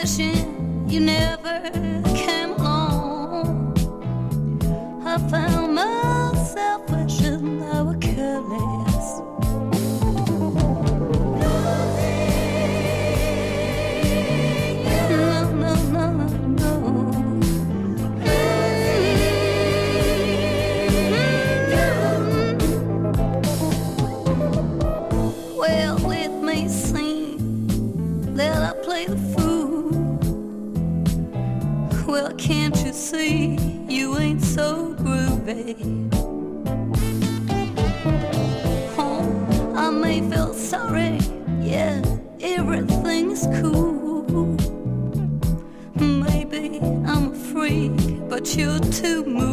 wishing you never came along. I found myself wishing I were careless. No, no, no, no. Well, let me sing that I play the fool. Well, can't you see you ain't so groovy? Oh, I may feel sorry, yeah, everything's cool. Maybe I'm a freak, but you're too moving.